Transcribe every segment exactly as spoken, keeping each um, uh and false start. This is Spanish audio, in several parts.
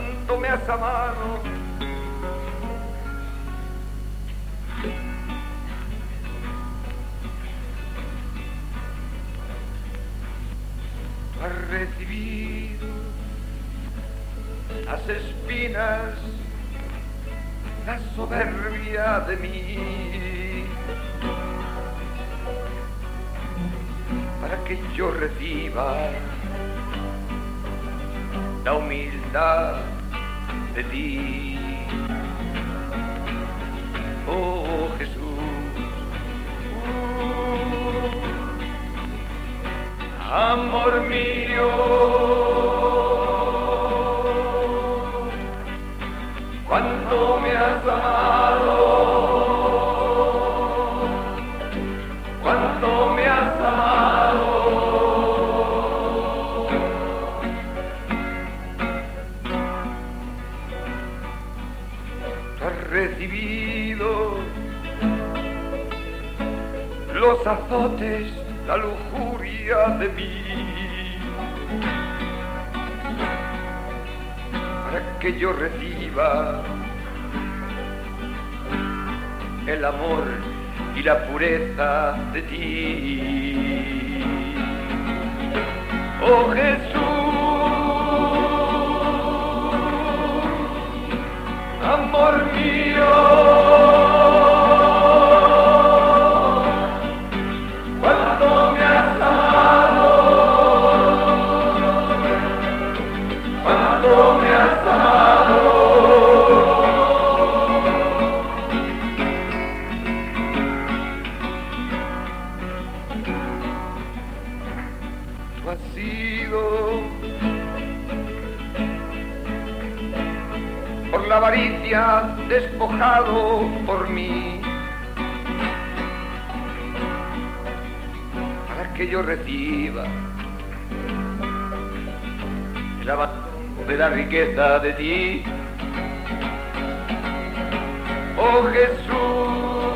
cuánto me has amado. Has recibido las espinas, la soberbia de mí, para que yo reciba la humildad de ti. Oh Jesús, uh, amor mío, cuánto me has amado, cuánto me has amado. Tú has recibido los azotes, la lujuria de mí, para que yo reciba el amor y la pureza de ti. Oh Jesús, amor mío, cuánto me has amado, cuánto me has amado. Tú has sido por la avaricia despojado por mí, para que yo reciba el abandono de la riqueza de ti. Oh Jesús,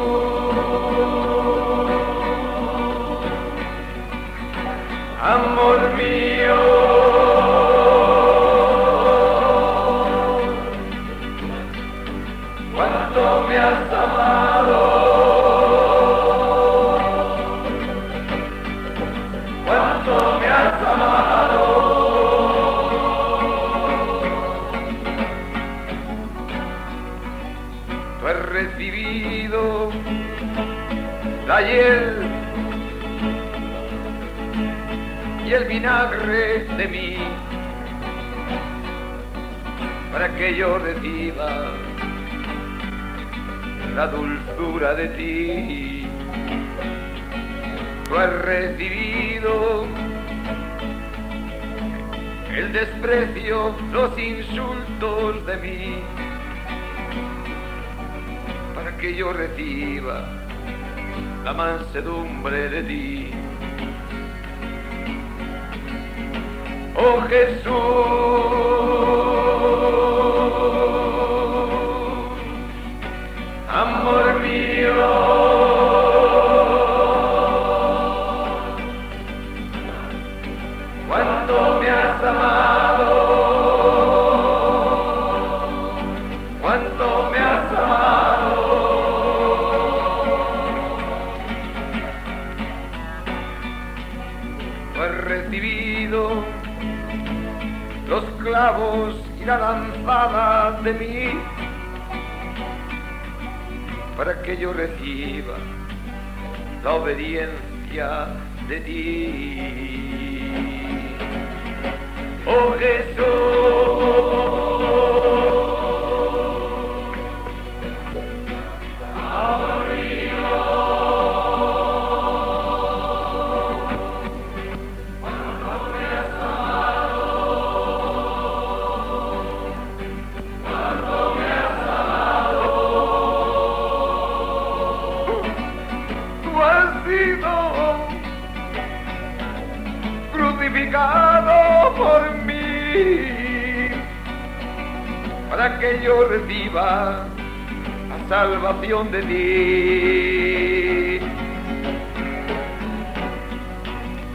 amor mío, cuánto me has amado, cuánto me has amado. Tú has recibido la hiel y el vinagre de mí, para que yo reciba la dulzura de ti. Tú has recibido el desprecio, los insultos de mí, para que yo reciba la mansedumbre de ti. Oh Jesús, amor mío, cuánto me has amado, cuánto me has amado. Tú has recibido los clavos y la lanzada de mí, para que yo reciba la obediencia de ti. Oh Jesús, amor mío, cuánto me has amado, cuánto me has amado. Tú has sido crucificado por mí, para que yo reciba la salvación de ti.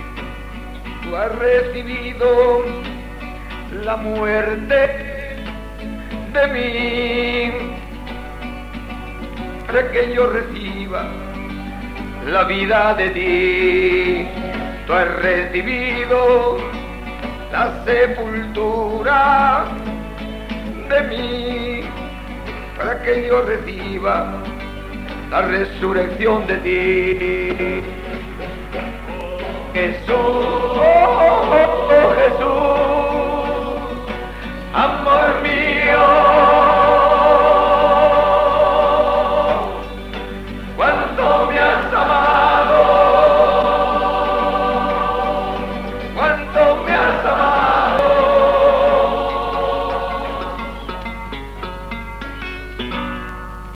Tú has recibido la muerte de mí, para que yo reciba la vida de ti. Tú has recibido la sepultura de mí, para que yo reciba la resurrección de ti. Jesús, oh, oh, oh, Jesús.